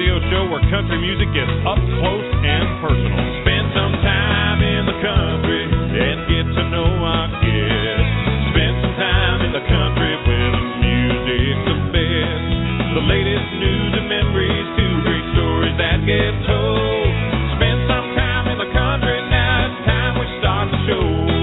radio show where country music gets up close and personal. Spend some time in the country and get to know our guests. Spend some time in the country where the music's the best. The latest news and memories, two great stories that get told. Spend some time in the country, now it's time we start the show.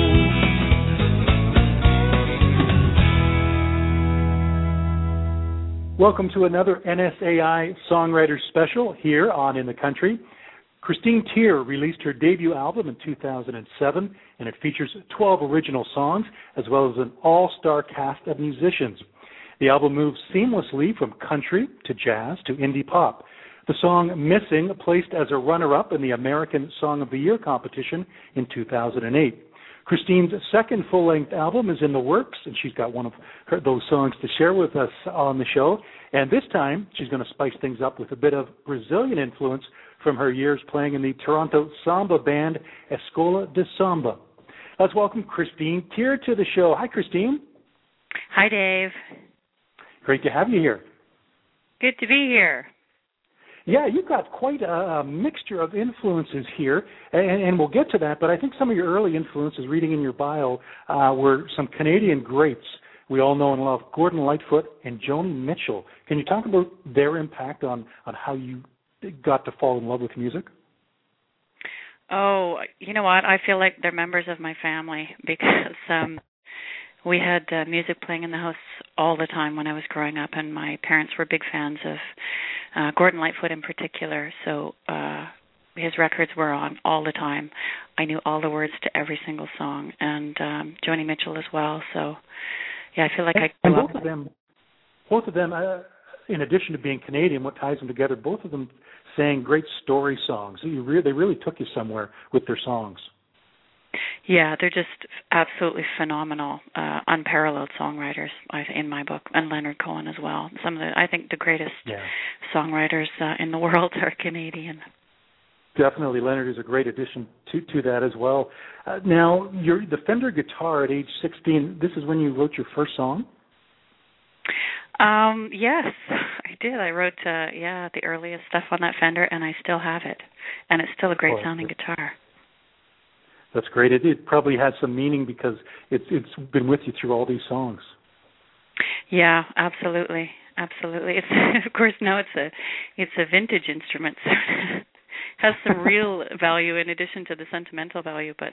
Welcome to another NSAI Songwriters Special here on In the Country. Christine Tier released her debut album in 2007, and it features 12 original songs as well as an all-star cast of musicians. The album moves seamlessly from country to jazz to indie pop. The song Missing placed as a runner-up in the American Song of the Year competition in 2008. Christine's second full-length album is in the works, and she's got one of those songs to share with us on the show. And this time, she's going to spice things up with a bit of Brazilian influence from her years playing in the Toronto samba band Escola de Samba. Let's welcome Christine Tier to the show. Hi, Christine. Hi, Dave. Great to have you here. Good to be here. Yeah, you've got quite a mixture of influences here, and we'll get to that, but I think some of your early influences, reading in your bio, were some Canadian greats we all know and love, Gordon Lightfoot and Joni Mitchell. Can you talk about their impact on how you got to fall in love with music? Oh, you know what? I feel like they're members of my family because we had music playing in the house all the time when I was growing up, and my parents were big fans of Gordon Lightfoot in particular, so his records were on all the time. I knew all the words to every single song, and Joni Mitchell as well. So, yeah, I feel like I grew up. Both of them, in addition to being Canadian, what ties them together, both of them sang great story songs. They really took you somewhere with their songs. Yeah, they're just absolutely phenomenal, unparalleled songwriters in my book, and Leonard Cohen as well. I think the greatest songwriters in the world are Canadian. Definitely, Leonard is a great addition to that as well. Now, the Fender guitar at age 16, this is when you wrote your first song? Yes, I did. I wrote, the earliest stuff on that Fender, and I still have it. And it's still a great sounding guitar. That's great. It probably has some meaning because it's been with you through all these songs. Yeah, absolutely. It's of course now it's a vintage instrument, so it has some real value in addition to the sentimental value. But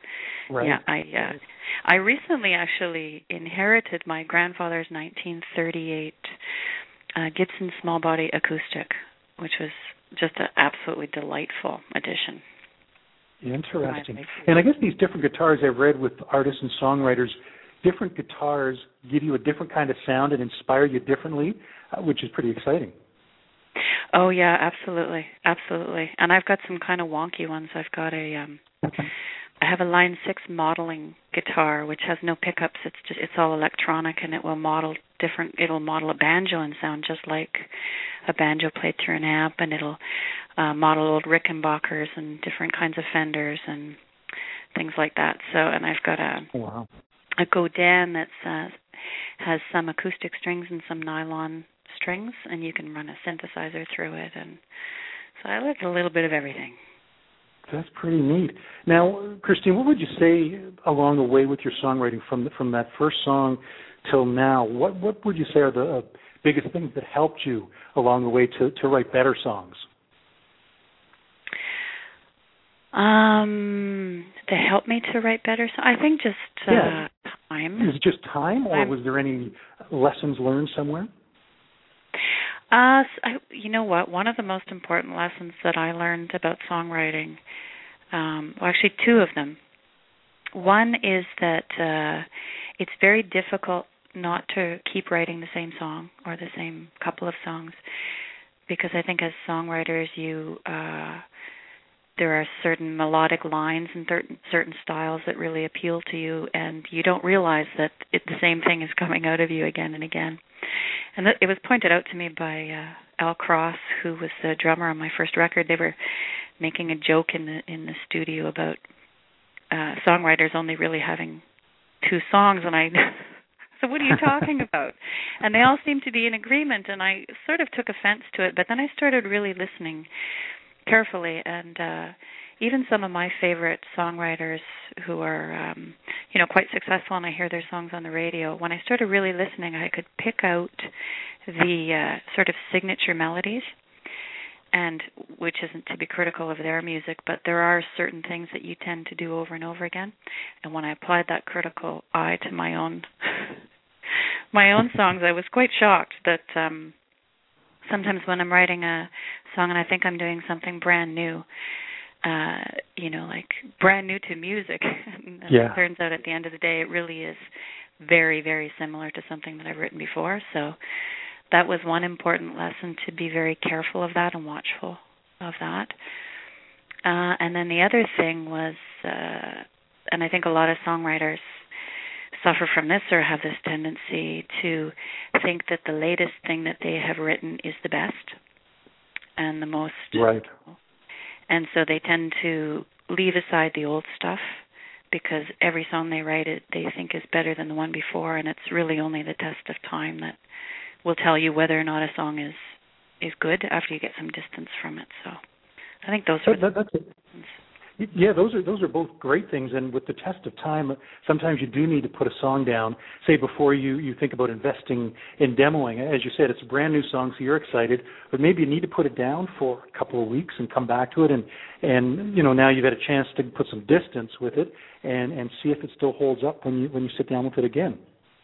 I recently actually inherited my grandfather's 1938 Gibson small body acoustic, which was just an absolutely delightful addition. Interesting. And I guess these different guitars I've read with artists and songwriters, different guitars give you a different kind of sound and inspire you differently, which is pretty exciting. Oh, yeah, absolutely. And I've got some kind of wonky ones. I've got I have a Line 6 modeling guitar, which has no pickups. It's all electronic, and it will model a banjo and sound just like a banjo played through an amp, and it'll model old Rickenbackers and different kinds of Fenders and things like that. So, and I've got a Godin that has some acoustic strings and some nylon strings, and you can run a synthesizer through it. And so I like a little bit of everything. That's pretty neat. Now, Christine, what would you say along the way with your songwriting from that first song till now? What would you say are the biggest things that helped you along the way to write better songs? To help me to write better songs? I think just time. Is it just time, or was there any lessons learned somewhere? You know what? One of the most important lessons that I learned about songwriting, actually two of them. One is that it's very difficult not to keep writing the same song or the same couple of songs, because I think as songwriters there are certain melodic lines and certain styles that really appeal to you, and you don't realize that the same thing is coming out of you again and again. And it was pointed out to me by Al Cross, who was the drummer on my first record. They were making a joke in the studio about songwriters only really having two songs, and I So what are you talking about? And they all seemed to be in agreement, and I sort of took offense to it, but then I started really listening carefully, and even some of my favorite songwriters who are, quite successful, and I hear their songs on the radio, when I started really listening, I could pick out the sort of signature melodies, and which isn't to be critical of their music, but there are certain things that you tend to do over and over again. And when I applied that critical eye to my own songs, I was quite shocked that sometimes when I'm writing a song and I think I'm doing something brand new, like brand new to music, and it turns out at the end of the day it really is very, very similar to something that I've written before. So that was one important lesson, to be very careful of that and watchful of that. And then the other thing was, and I think a lot of songwriters suffer from this or have this tendency to think that the latest thing that they have written is the best and the most. Right. And so they tend to leave aside the old stuff because every song they write they think is better than the one before, and it's really only the test of time that will tell you whether or not a song is good after you get some distance from it. So I think those are those are both great things. And with the test of time, sometimes you do need to put a song down, say before you think about investing in demoing. As you said, it's a brand new song, so you're excited, but maybe you need to put it down for a couple of weeks and come back to it, and now you've had a chance to put some distance with it and see if it still holds up when you sit down with it again.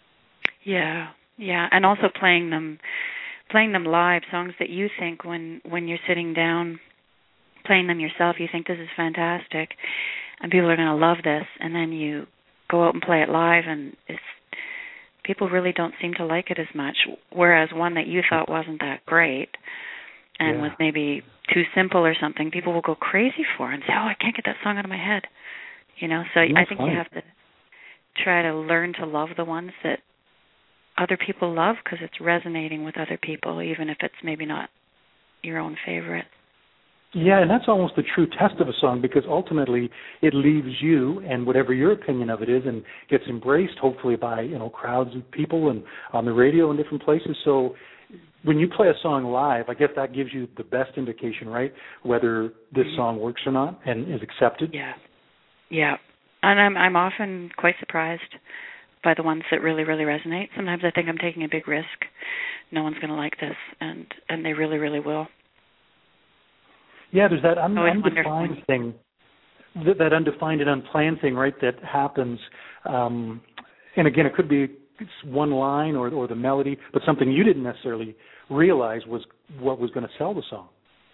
Yeah, and also playing them live, songs that you think when you're sitting down playing them yourself, you think this is fantastic and people are going to love this, and then you go out and play it live and people really don't seem to like it as much, whereas one that you thought wasn't that great and was maybe too simple or something, people will go crazy for and say, I can't get that song out of my head. So I think you have to try to learn to love the ones that other people love because it's resonating with other people, even if it's maybe not your own favorite. Yeah, and that's almost the true test of a song, because ultimately it leaves you and whatever your opinion of it is and gets embraced hopefully by crowds of people and on the radio in different places. So when you play a song live, I guess that gives you the best indication, right, whether this song works or not and is accepted. Yeah, and I'm often quite surprised by the ones that really, really resonate. Sometimes I think I'm taking a big risk. No one's going to like this, and they really, really will. Yeah, there's that undefined thing, that undefined and unplanned thing, right, that happens. And again, it could be one line or the melody, but something you didn't necessarily realize was what was going to sell the song.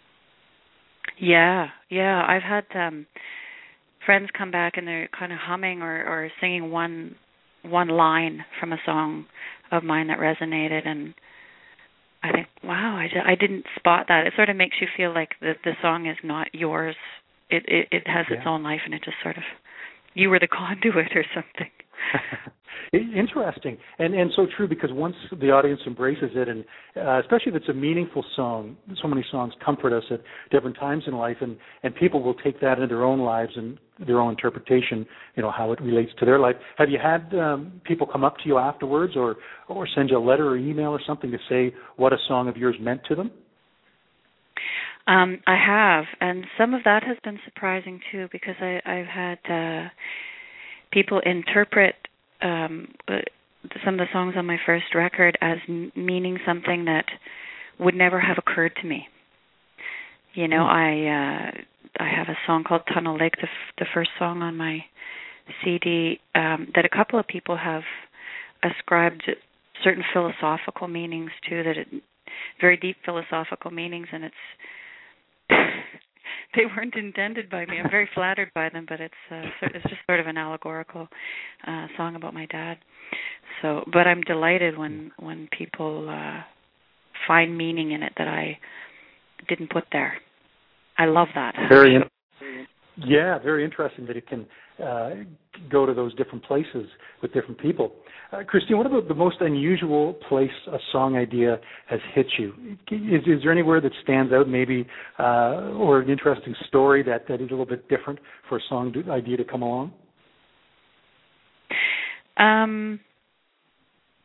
Yeah. I've had friends come back and they're kind of humming or singing one line from a song of mine that resonated, and I think, wow, I didn't spot that. It sort of makes you feel like the song is not yours. It has its own life, and it just sort of, you were the conduit or something. Interesting, and so true, because once the audience embraces it, and especially if it's a meaningful song, so many songs comfort us at different times in life, and people will take that into their own lives and their own interpretation, how it relates to their life. Have you had people come up to you afterwards or send you a letter or email or something to say what a song of yours meant to them? I have, and some of that has been surprising too, because I've had people interpret some of the songs on my first record as meaning something that would never have occurred to me. I have a song called Tunnel Lake, the first song on my CD, that a couple of people have ascribed certain philosophical meanings to, very deep philosophical meanings, and they weren't intended by me. I'm very flattered by them, but it's just sort of an allegorical song about my dad. So, but I'm delighted when people find meaning in it that I didn't put there. I love that. Very interesting that it can go to those different places with different people. Christine, what about the most unusual place a song idea has hit you? Is there anywhere that stands out, maybe, or an interesting story that is a little bit different for a song idea to come along?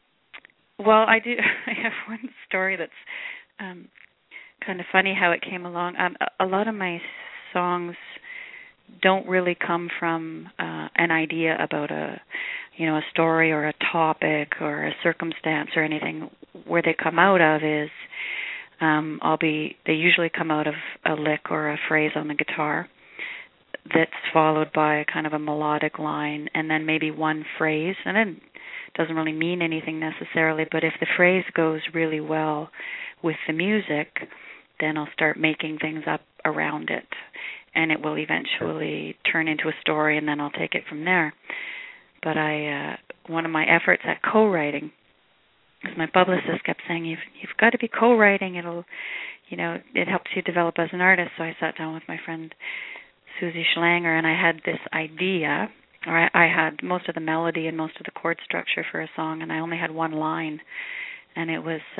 Well, I do. I have one story that's kind of funny how it came along. A lot of my songs don't really come from an idea about a story or a topic or a circumstance or anything. Where they come out of is they usually come out of a lick or a phrase on the guitar that's followed by kind of a melodic line and then maybe one phrase, and then it doesn't really mean anything necessarily, but if the phrase goes really well with the music, then I'll start making things up around it, and it will eventually turn into a story, and then I'll take it from there. But one of my efforts at co-writing, because my publicist kept saying, you've got to be co-writing, it helps you develop as an artist. So I sat down with my friend Susie Schlanger, and I had this idea, or I had most of the melody and most of the chord structure for a song, and I only had one line, and it was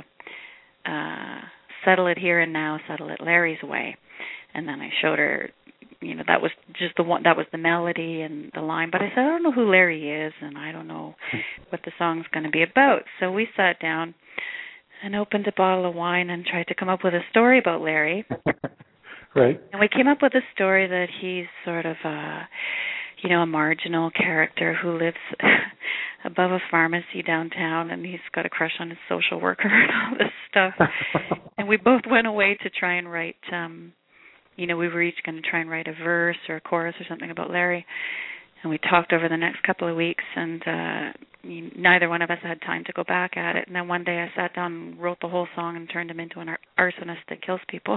settle it here and now, settle it Larry's way. And then I showed her, that was just that was the melody and the line. But I said, I don't know who Larry is, and I don't know what the song's going to be about. So we sat down and opened a bottle of wine and tried to come up with a story about Larry. Right. And we came up with a story that he's sort of a marginal character who lives above a pharmacy downtown, and he's got a crush on his social worker and all this stuff. And we both went away to try and write, we were each going to try and write a verse or a chorus or something about Larry. And we talked over the next couple of weeks, and neither one of us had time to go back at it. And then one day I sat down and wrote the whole song and turned him into an arsonist that kills people.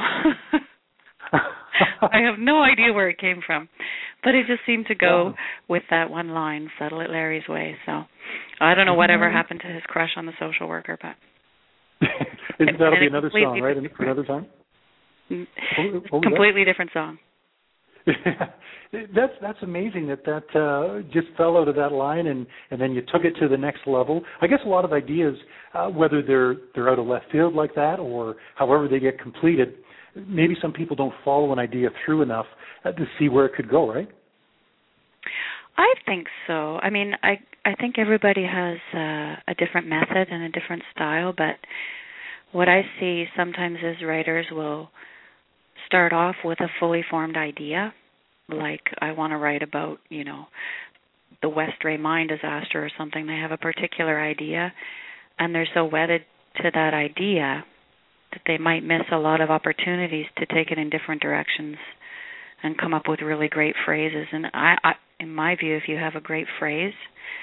I have no idea where it came from, but it just seemed to go with that one line, settle it Larry's way. So I don't know whatever happened to his crush on the social worker, but that'll be another song, right? For another time? Completely different song. That's amazing that just fell out of that line, and then you took it to the next level. I guess a lot of ideas, whether they're out of left field like that or however they get completed, maybe some people don't follow an idea through enough to see where it could go, right? I think so. I mean, I think everybody has a different method and a different style, but what I see sometimes is writers will start off with a fully formed idea, like I want to write about, the West Ray mine disaster or something. They have a particular idea, and they're so wedded to that idea that they might miss a lot of opportunities to take it in different directions and come up with really great phrases. And I in my view, if you have a great phrase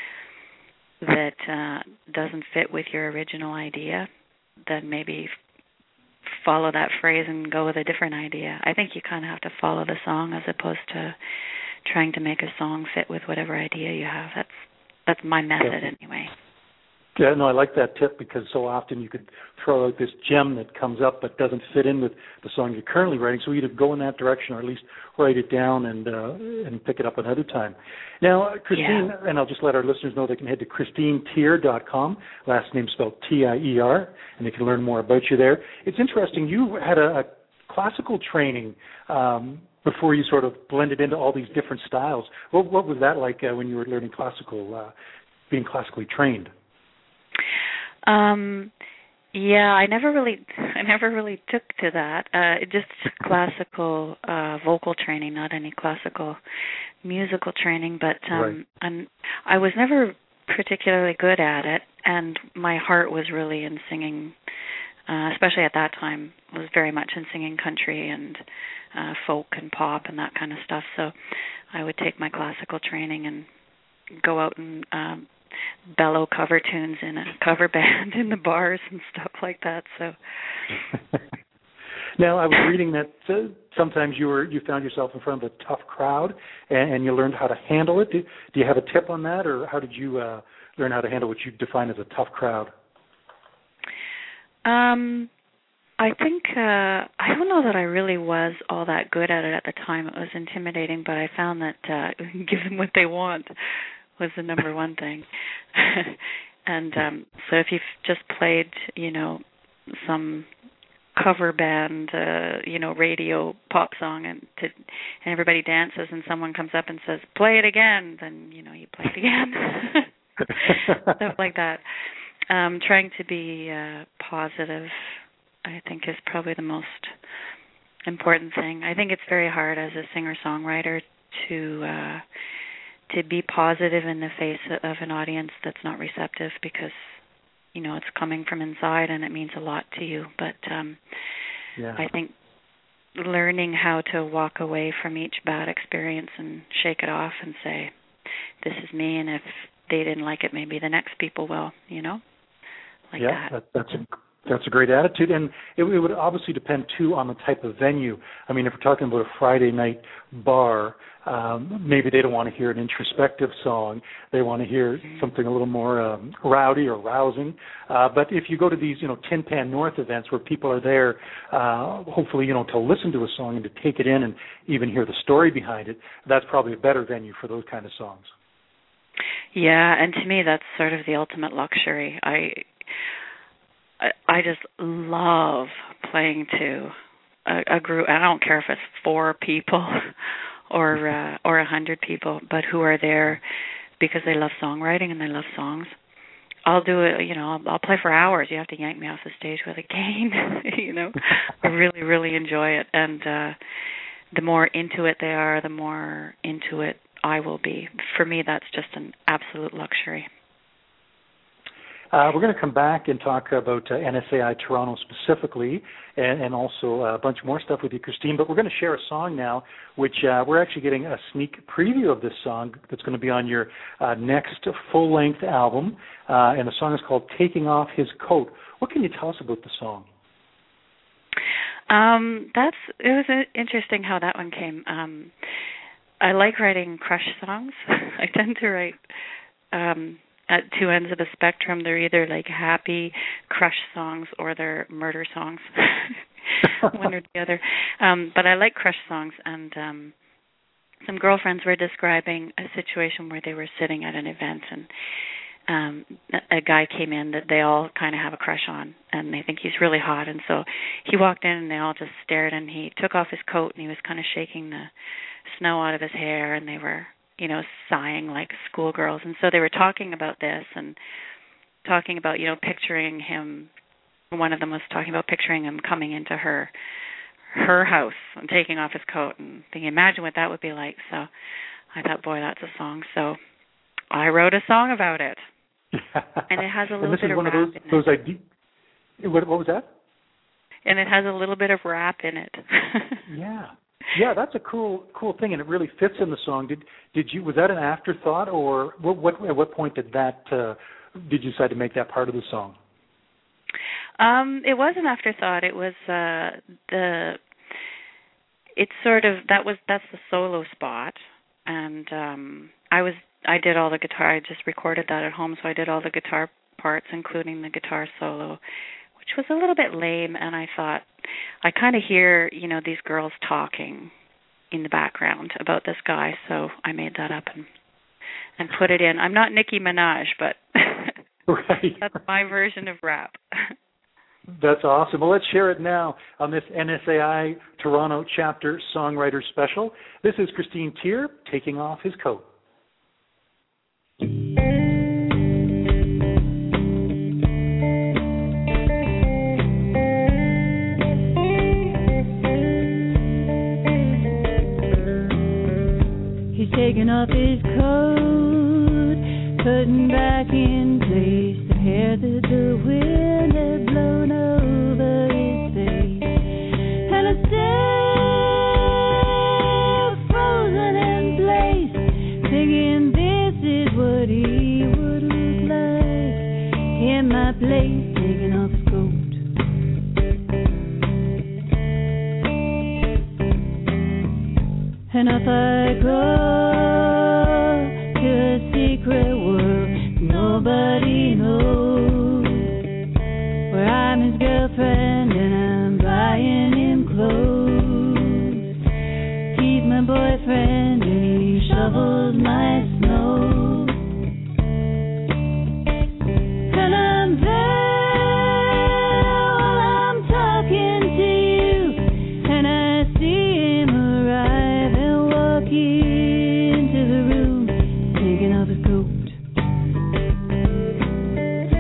that doesn't fit with your original idea, then maybe follow that phrase and go with a different idea. I think you kind of have to follow the song as opposed to trying to make a song fit with whatever idea you have. That's my method anyway. Yeah, no, I like that tip because so often you could throw out this gem that comes up but doesn't fit in with the song you're currently writing. So either go in that direction or at least write it down and pick it up another time. Now, Christine, and I'll just let our listeners know they can head to ChristineTier.com, last name spelled Tier, and they can learn more about you there. It's interesting, you had a classical training before you sort of blended into all these different styles. What was that like when you were learning classical, being classically trained? I never really took to that. Just classical vocal training, not any classical musical training. But and I was never particularly good at it, and my heart was really in singing. Especially at that time, was very much in singing country and folk and pop and that kind of stuff. So I would take my classical training and go out and bellow cover tunes in a cover band in the bars and stuff like that. So now I was reading that sometimes you found yourself in front of a tough crowd and you learned how to handle it. Do you have a tip on that, or how did you learn how to handle what you define as a tough crowd? I think I don't know that I really was all that good at it at the time. It was intimidating, but I found that give them what they want was the number one thing. And so if you've just played, some cover band, radio pop song, and everybody dances, and someone comes up and says, "Play it again," then you play it again. Stuff like that. Trying to be positive, I think, is probably the most important thing. I think it's very hard as a singer-songwriter to be positive in the face of an audience that's not receptive, because it's coming from inside and it means a lot to you. But I think learning how to walk away from each bad experience and shake it off and say, this is me, and if they didn't like it, maybe the next people will, like that. That's a great attitude, and it would obviously depend, too, on the type of venue. I mean, if we're talking about a Friday night bar, maybe they don't want to hear an introspective song. They want to hear something a little more rowdy or rousing. But if you go to these, Tin Pan North events where people are there, hopefully, to listen to a song and to take it in and even hear the story behind it, that's probably a better venue for those kind of songs. Yeah, and to me, that's sort of the ultimate luxury. I just love playing to a group. I don't care if it's 4 people or 100 people, but who are there because they love songwriting and they love songs. I'll do it. I'll play for hours. You have to yank me off the stage with a cane. I really, really enjoy it, and the more into it they are, the more into it I will be. For me, that's just an absolute luxury. We're going to come back and talk about NSAI Toronto specifically, and also a bunch more stuff with you, Christine. But we're going to share a song now, which we're actually getting a sneak preview of this song that's going to be on your next full-length album, and the song is called Taking Off His Coat. What can you tell us about the song? It was interesting how that one came. I like writing crush songs. I tend to write at two ends of the spectrum. They're either like happy crush songs or they're murder songs, one or the other. But I like crush songs, and some girlfriends were describing a situation where they were sitting at an event, and a guy came in that they all kind of have a crush on, and they think he's really hot. And so he walked in, and they all just stared, and he took off his coat, and he was kind of shaking the snow out of his hair, and they were sighing like schoolgirls. And so they were talking about this and talking about, picturing him. One of them was talking about picturing him coming into her house and taking off his coat and thinking, imagine what that would be like. So I thought, boy, that's a song. So I wrote a song about it. And it has a little bit of rap in it. What was that? And it has a little bit of rap in it. Yeah, that's a cool thing, and it really fits in the song. Was that an afterthought, or at what point did you decide to make that part of the song? It was an afterthought. It was that's the solo spot, and I did all the guitar. I just recorded that at home, so I did all the guitar parts, including the guitar solo, which was a little bit lame. And I thought, I kind of hear, these girls talking in the background about this guy, so I made that up and put it in. I'm not Nicki Minaj, but right. That's my version of rap. That's awesome. Well, let's share it now on this NSAI Toronto Chapter Songwriter Special. This is Christine Tier, Taking Off His Coat. Taking off his coat, putting back in place the hair that the wind had blown over his face. And I still frozen in place, thinking this is what he would look like in my place, taking off his coat. And if I go secret world nobody knows, where I'm his girlfriend and I'm buying him clothes, he's my boyfriend and he shovels my snow, and I'm there while I'm talking to you, and I see him arrive and walk into the room, taking off his coat.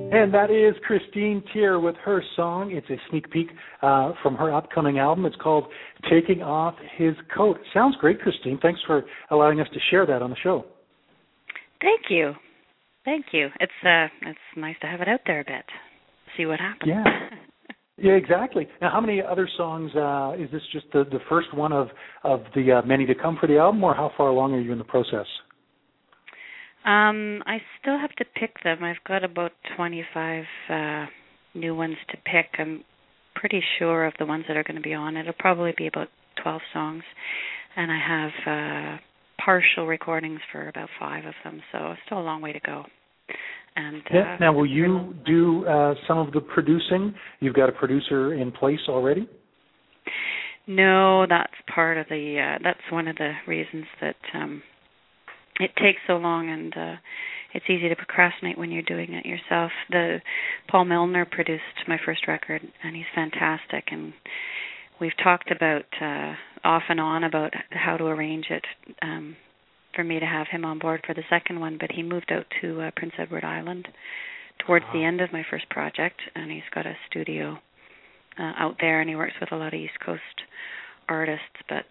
And that is Christine Tier with her song. It's a sneak peek from her upcoming album. It's called Taking Off His Coat. Sounds great, Christine. Thanks for allowing us to share that on the show. Thank you. It's nice to have it out there a bit. See what happens. Yeah. Yeah, exactly. Now, how many other songs, is this just the first one of the many to come for the album, or how far along are you in the process? I still have to pick them. I've got about 25 new ones to pick. I'm pretty sure of the ones that are going to be on. It'll probably be about 12 songs, and I have partial recordings for about 5 of them, so still a long way to go. And now, will you do some of the producing? You've got a producer in place already? No, that's part of that's one of the reasons that it takes so long, and it's easy to procrastinate when you're doing it yourself. Paul Milner produced my first record, and he's fantastic, and we've talked about off and on about how to arrange it for me to have him on board for the second one, but he moved out to Prince Edward Island towards the end of my first project, and he's got a studio out there, and he works with a lot of East Coast artists, but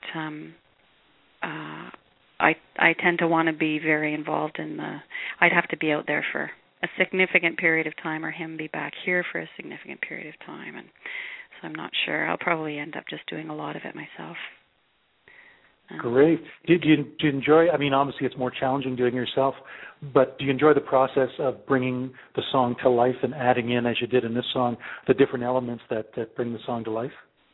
I tend to want to be very involved in I'd have to be out there for a significant period of time, or him be back here for a significant period of time, and so I'm not sure. I'll probably end up just doing a lot of it myself. Great. Do you enjoy, I mean, obviously it's more challenging doing it yourself, but do you enjoy the process of bringing the song to life and adding in, as you did in this song, the different elements that bring the song to life?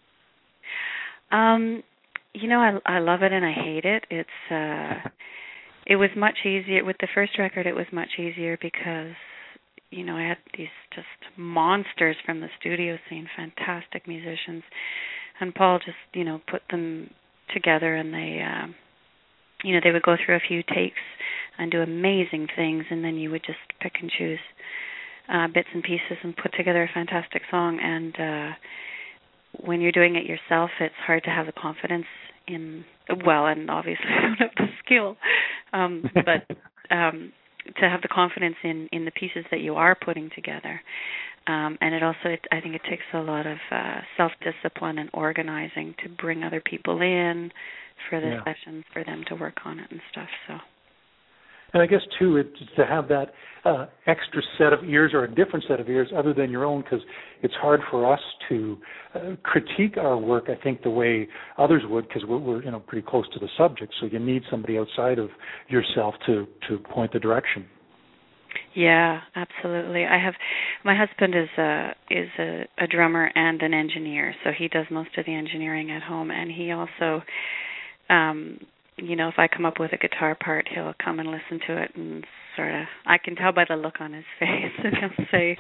I love it and I hate it. It was much easier with the first record. It was much easier because I had these just monsters from the studio scene, fantastic musicians, and Paul just put them together, and they would go through a few takes and do amazing things, and then you would just pick and choose bits and pieces and put together a fantastic song. And when you're doing it yourself, it's hard to have the confidence and obviously I don't have the skill, but to have the confidence in the pieces that you are putting together. And it also, I think it takes a lot of self-discipline and organizing to bring other people in for the sessions, for them to work on it and stuff. So. And I guess, too, it's to have that extra set of ears, or a different set of ears other than your own, because it's hard for us to critique our work, I think, the way others would, because we're pretty close to the subject. So you need somebody outside of yourself to point the direction. Yeah, absolutely. My husband is a drummer and an engineer, so he does most of the engineering at home, and he also, if I come up with a guitar part, he'll come and listen to it, and sort of, I can tell by the look on his face, and he'll say,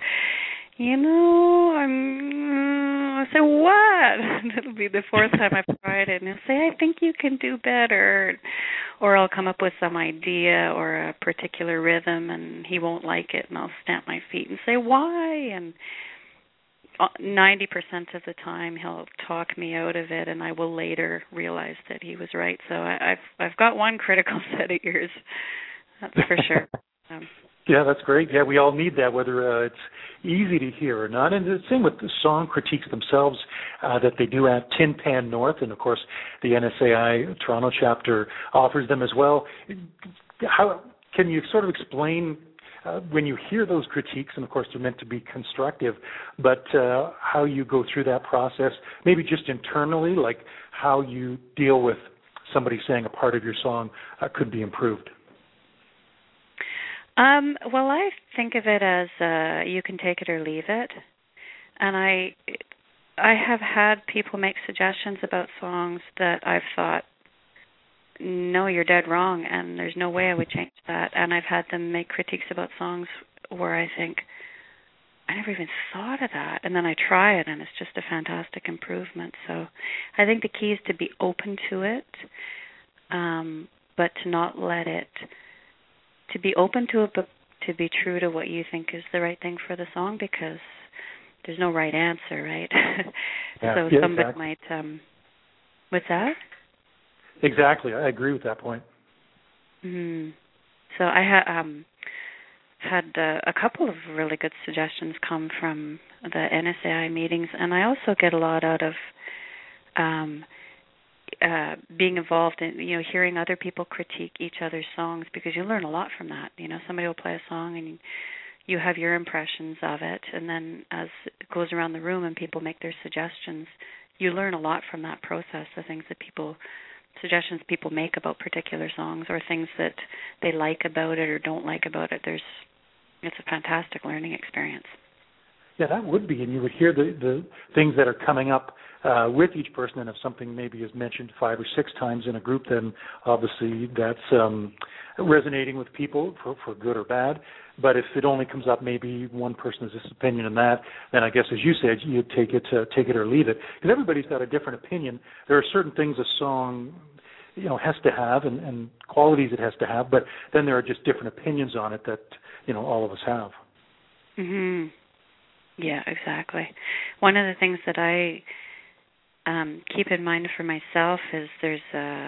I say, what? And it'll be the fourth time I've tried it, and he'll say, I think you can do better. Or I'll come up with some idea or a particular rhythm, and he won't like it, and I'll stamp my feet and say, why? And 90% of the time he'll talk me out of it, and I will later realize that he was right. So I've got one critical set of ears, that's for sure. Yeah, that's great. Yeah, we all need that, whether it's easy to hear or not. And the same with the song critiques themselves that they do at Tin Pan North, and of course the NSAI Toronto chapter offers them as well. How can you sort of explain when you hear those critiques, and of course they're meant to be constructive, but how you go through that process, maybe just internally, like how you deal with somebody saying a part of your song could be improved? Well, I think of it as you can take it or leave it, and I have had people make suggestions about songs that I've thought, no, you're dead wrong, and there's no way I would change that. And I've had them make critiques about songs where I think, I never even thought of that, and then I try it, and it's just a fantastic improvement. So I think the key is to be open to it, but to not let it, to be open to it, but to be true to what you think is the right thing for the song, because there's no right answer, right? So somebody might, what's that? Exactly. I agree with that point. Mm-hmm. So I had a couple of really good suggestions come from the NSAI meetings, and I also get a lot out of being involved in, hearing other people critique each other's songs, because you learn a lot from that. Somebody will play a song and you have your impressions of it, and then as it goes around the room and people make their suggestions, you learn a lot from that process, the suggestions people make about particular songs, or things that they like about it or don't like about it. It's a fantastic learning experience. Yeah, that would be, and you would hear the things that are coming up with each person, and if something maybe is mentioned 5 or 6 times in a group, then obviously that's resonating with people for good or bad. But if it only comes up maybe one person has this opinion on that, then I guess, as you said, you take it or leave it, because everybody's got a different opinion. There are certain things a song has to have and qualities it has to have, but then there are just different opinions on it that all of us have. Mhm. Yeah, exactly. One of the things that I keep in mind for myself is there's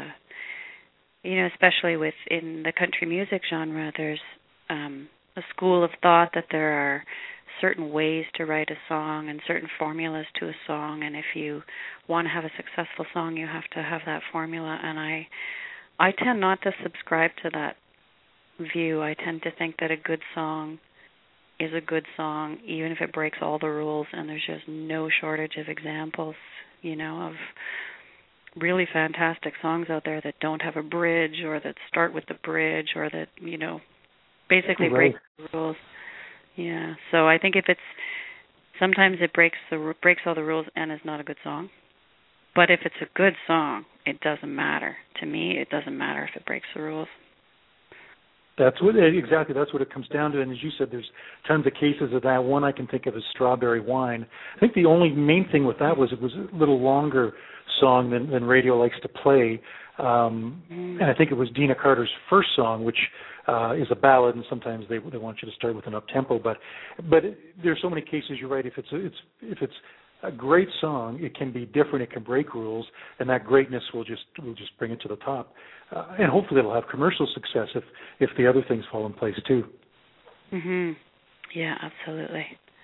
especially within the country music genre, there's a school of thought that there are certain ways to write a song and certain formulas to a song, and if you want to have a successful song, you have to have that formula. And I tend not to subscribe to that view. I tend to think that a good song is a good song, even if it breaks all the rules, and there's just no shortage of examples, of really fantastic songs out there that don't have a bridge, or that start with the bridge, or that, basically break the rules. Yeah, so I think sometimes it breaks all the rules and is not a good song. But if it's a good song, it doesn't matter. To me, it doesn't matter if it breaks the rules. That's what it comes down to. And as you said, there's tons of cases of that. One I can think of is Strawberry Wine. I think the only main thing with that was it was a little longer song than radio likes to play. And I think it was Dina Carter's first song, which is a ballad, and sometimes they want you to start with an up-tempo. But there's so many cases, you're right, if it's a great song, it can be different, it can break rules, and that greatness will just bring it to the top. And hopefully it'll have commercial success if the other things fall in place too. Mhm. Yeah, absolutely.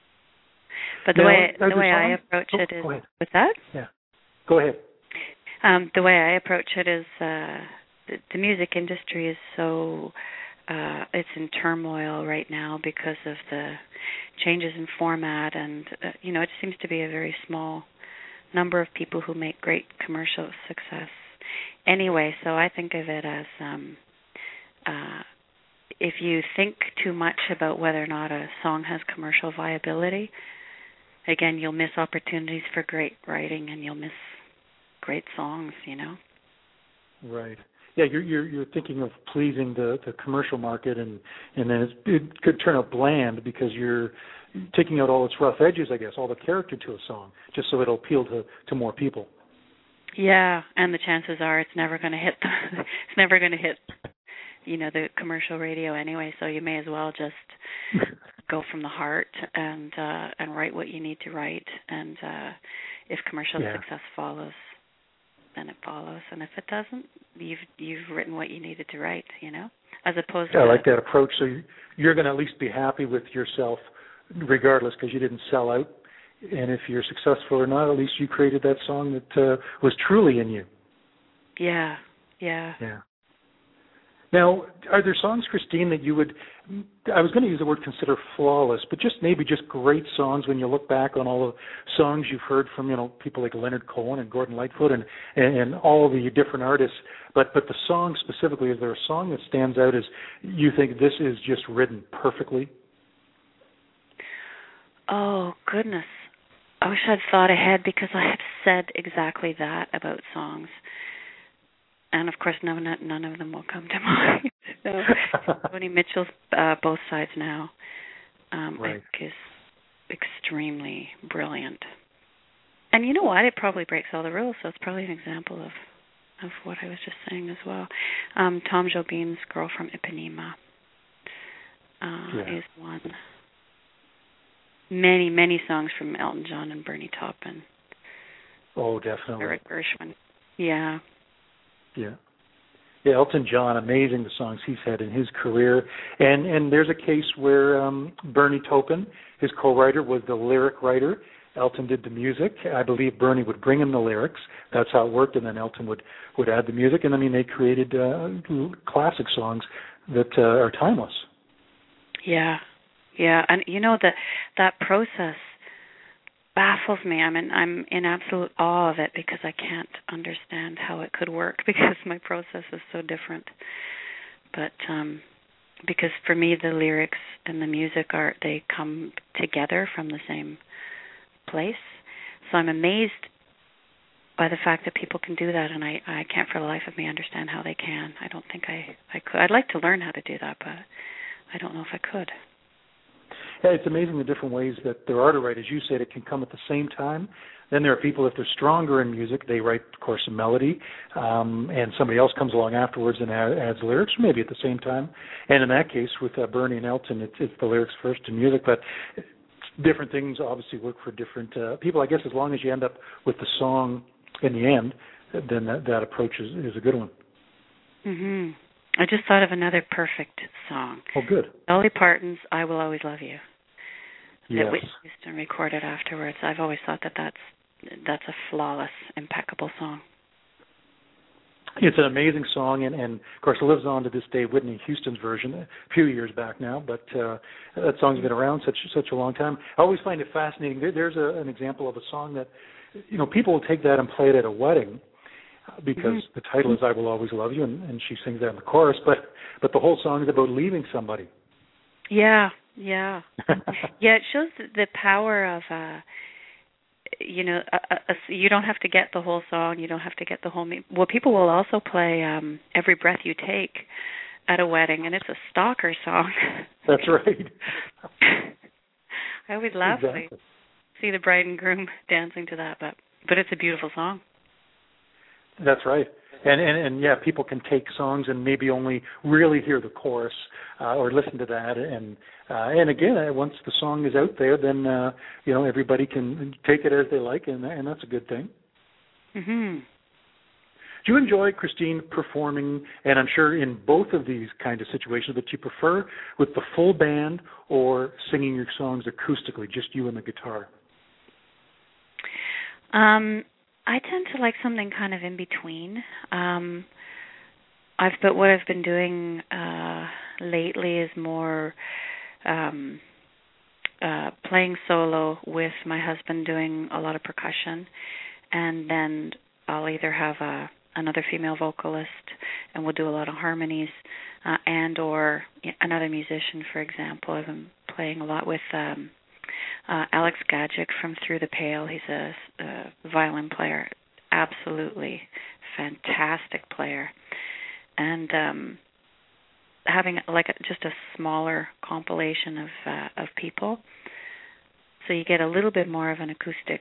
But the way I approach it is with that. Yeah. Go ahead. The way I approach it is the music industry is so it's in turmoil right now because of the changes in format, and it seems to be a very small number of people who make great commercial success. Anyway, so I think of it as if you think too much about whether or not a song has commercial viability, again, you'll miss opportunities for great writing, and you'll miss great songs, Right. Yeah, you're thinking of pleasing the commercial market, and then it could turn out bland because you're taking out all its rough edges, I guess, all the character to a song, just so it'll appeal to more people. Yeah, and the chances are it's never going to hit. It's never going to hit, the commercial radio anyway. So you may as well just go from the heart and write what you need to write. And if commercial success follows, then it follows. And if it doesn't, you've written what you needed to write. As opposed to. I like that approach. So you're going to at least be happy with yourself, regardless, because you didn't sell out. And if you're successful or not, at least you created that song that was truly in you. Yeah. Now, are there songs, Christine, that you would, I was going to use the word consider flawless, but just great songs when you look back on all the songs you've heard from, people like Leonard Cohen and Gordon Lightfoot and all the different artists, but the song specifically, is there a song that stands out as you think this is just written perfectly? Oh, goodness. I wish I'd thought ahead, because I have said exactly that about songs. And, of course, none of them will come to mind. Joni Mitchell's Both Sides Now, right. I think is extremely brilliant. And you know what? It probably breaks all the rules, so it's probably an example of what I was just saying as well. Tom Jobim's Girl from Ipanema is one. Many, many songs from Elton John and Bernie Taupin. Oh, definitely. Eric Gershwin. Yeah. Yeah. Yeah, Elton John, amazing the songs he's had in his career. And there's a case where Bernie Taupin, his co-writer, was the lyric writer. Elton did the music. I believe Bernie would bring him the lyrics. That's how it worked, and then Elton would add the music. And I mean, they created classic songs that are timeless. Yeah, and you know that process baffles me. I'm in absolute awe of it because I can't understand how it could work because my process is so different. But because for me the lyrics and the music they come together from the same place. So I'm amazed by the fact that people can do that, and I can't for the life of me understand how they can. I don't think I could. I'd like to learn how to do that, but I don't know if I could. Yeah, it's amazing the different ways that there are to write. As you said, it can come at the same time. Then there are people, if they're stronger in music, they write, of course, a melody, and somebody else comes along afterwards and adds lyrics, maybe at the same time. And in that case, with Bernie and Elton, it's the lyrics first and music, but different things obviously work for different people. I guess as long as you end up with the song in the end, then that approach is a good one. Mm-hmm. I just thought of another perfect song. Oh, good. Dolly Parton's "I Will Always Love You." Yes. That Whitney Houston recorded afterwards. I've always thought that's a flawless, impeccable song. It's an amazing song, and of course it lives on to this day. Whitney Houston's version, a few years back now, but that song's been around such a long time. I always find it fascinating. There's an example of a song that, you know, people will take that and play it at a wedding because the title is "I Will Always Love You," and she sings that in the chorus, but the whole song is about leaving somebody. Yeah. Yeah, it shows the power of, you don't have to get the whole song, you don't have to get the whole. Well, people will also play "Every Breath You Take" at a wedding, and it's a stalker song. That's right. I always laugh when I see the bride and groom dancing to that, but it's a beautiful song. That's right. And yeah, people can take songs and maybe only really hear the chorus or listen to that. And again, once the song is out there, then everybody can take it as they like, and that's a good thing. Mm-hmm. Do you enjoy, Christine, performing? And I'm sure in both of these kind of situations, but you prefer with the full band or singing your songs acoustically, just you and the guitar? I tend to like something kind of in between. What I've been doing lately is more playing solo with my husband doing a lot of percussion, and then I'll either have another female vocalist, and we'll do a lot of harmonies, and or another musician. For example, I've been playing a lot with Alex Gajic from Through the Pale. He's a violin player, absolutely fantastic player, and having just a smaller compilation of people, so you get a little bit more of an acoustic,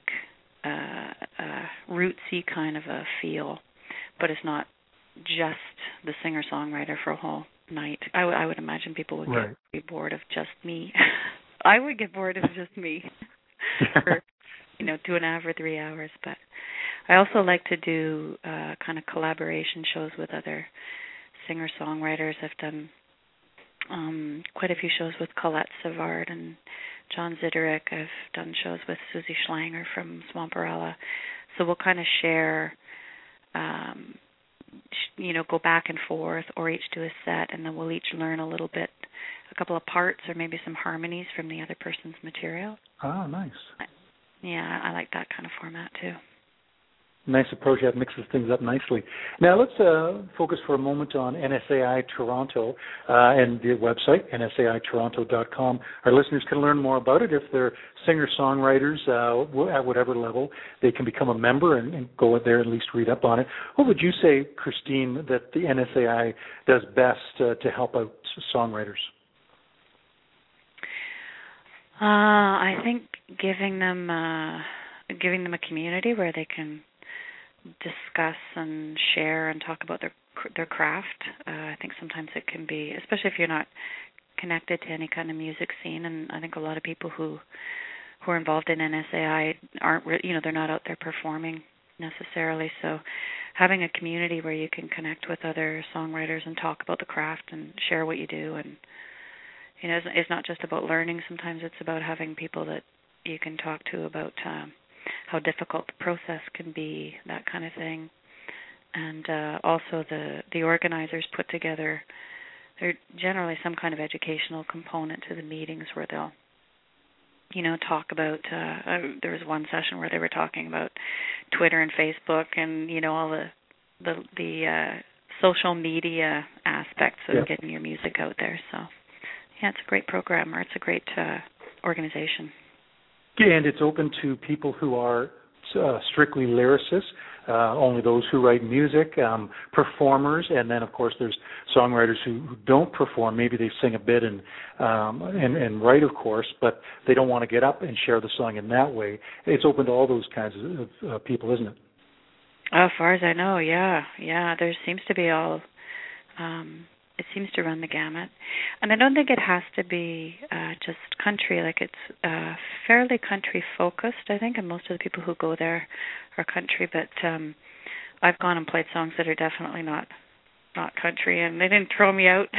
rootsy kind of a feel, but it's not just the singer-songwriter for a whole night. I would imagine people would get bored of just me. I would get bored of just me for 2.5 or 3 hours. But I also like to do kind of collaboration shows with other singer-songwriters. I've done quite a few shows with Colette Savard and John Ziderick. I've done shows with Susie Schlanger from Swamperella. So we'll kind of share, go back and forth, or each do a set, and then we'll each learn a little bit, a couple of parts or maybe some harmonies from the other person's material. Ah, nice. Yeah, I like that kind of format too. Nice approach. That mixes things up nicely. Now let's focus for a moment on NSAI Toronto and the website, nsaitoronto.com. Our listeners can learn more about it. If they're singer-songwriters at whatever level, they can become a member and go there and at least read up on it. What would you say, Christine, that the NSAI does best to help out songwriters? I think giving them a community where they can discuss and share and talk about their craft. I think sometimes it can be, especially if you're not connected to any kind of music scene, and I think a lot of people who are involved in NSAI aren't, they're not out there performing necessarily. So having a community where you can connect with other songwriters and talk about the craft and share what you do. And, you know, it's not just about learning. Sometimes it's about having people that you can talk to about how difficult the process can be, that kind of thing. And also the organizers put together, there's generally some kind of educational component to the meetings where they'll, you know, talk about, there was one session where they were talking about Twitter and Facebook and, you know, all the social media aspects of getting your music out there. So, yeah, it's a great program, or it's a great organization. And it's open to people who are strictly lyricists, only those who write music, performers, and then, of course, there's songwriters who don't perform. Maybe they sing a bit and write, of course, but they don't want to get up and share the song in that way. It's open to all those kinds of people, isn't it? As far as I know, yeah. There seems to be all. It seems to run the gamut, and I don't think it has to be just country. Like, it's fairly country focused, I think, and most of the people who go there are country. But I've gone and played songs that are definitely not country, and they didn't throw me out.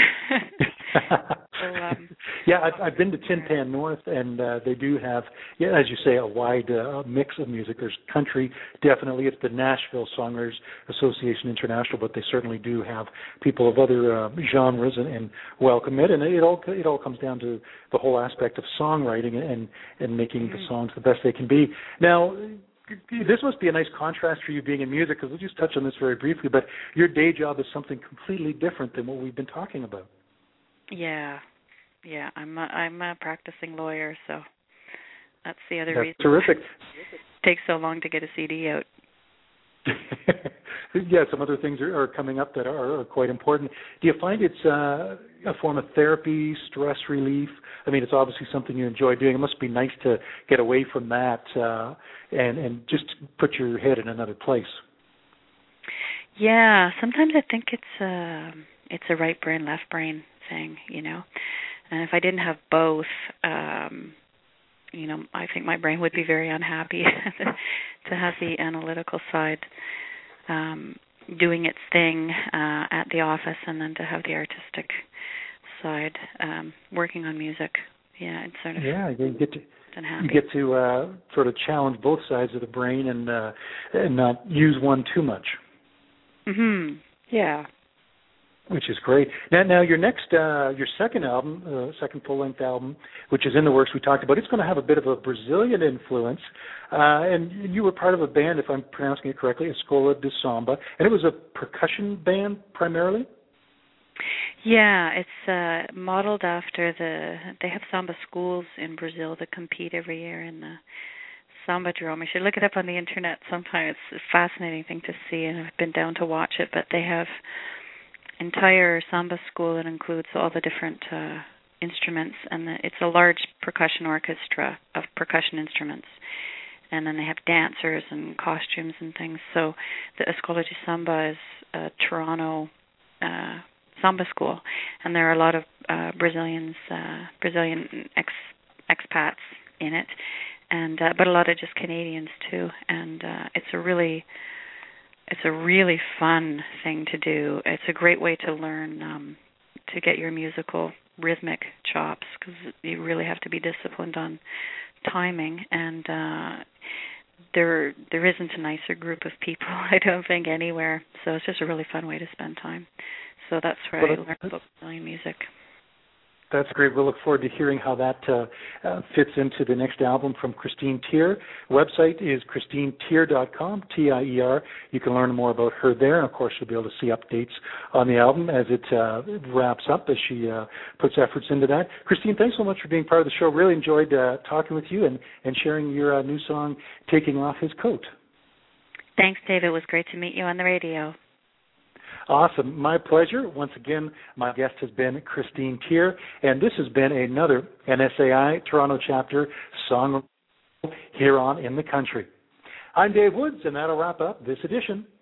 Yeah, I've been to Tin Pan North, and they do have, as you say, a wide mix of music. There's country, definitely. It's the Nashville Songwriters Association International, but they certainly do have people of other genres and welcome it. And it all comes down to the whole aspect of songwriting and making the songs the best they can be. Now, this must be a nice contrast for you being in music, because we'll just touch on this very briefly, but your day job is something completely different than what we've been talking about. Yeah, I'm a practicing lawyer, so that's the other reason. Terrific. It takes so long to get a CD out. Yeah, some other things are coming up that are quite important. Do you find it's a form of therapy, stress relief? I mean, it's obviously something you enjoy doing. It must be nice to get away from that and just put your head in another place. Yeah, sometimes I think it's a right brain, left brain thing, you know. And if I didn't have both, you know, I think my brain would be very unhappy to have the analytical side doing its thing at the office, and then to have the artistic side working on music. Yeah, it's sort of you get to sort of challenge both sides of the brain and not use one too much. Mhm. Yeah. Which is great. Now your second album, second full-length album, which is in the works, we talked about, it's going to have a bit of a Brazilian influence. And you were part of a band, if I'm pronouncing it correctly, Escola de Samba, and it was a percussion band primarily? Yeah, it's modeled after they have samba schools in Brazil that compete every year in the Samba Drum. You should look it up on the internet sometime. It's a fascinating thing to see, and I've been down to watch it, but they have entire samba school that includes all the different instruments, and it's a large percussion orchestra of percussion instruments, and then they have dancers and costumes and things. So the Escola de Samba is a Toronto samba school, and there are a lot of Brazilian expats in it, and but a lot of just Canadians too, and it's a really fun thing to do. It's a great way to learn to get your musical rhythmic chops, because you really have to be disciplined on timing, and there isn't a nicer group of people, I don't think, anywhere. So it's just a really fun way to spend time. So that's where I learned about Brazilian music. That's great. We'll look forward to hearing how that fits into the next album from Christine Tier. Website is christinetier.com, Tier. You can learn more about her there, and of course you'll be able to see updates on the album as it wraps up, as she puts efforts into that. Christine, thanks so much for being part of the show. Really enjoyed talking with you and sharing your new song, Taking Off His Coat. Thanks, Dave. It was great to meet you on the radio. Awesome. My pleasure. Once again, my guest has been Christine Tier, and this has been another NSAI Toronto Chapter Song here on In the Country. I'm Dave Woods, and that'll wrap up this edition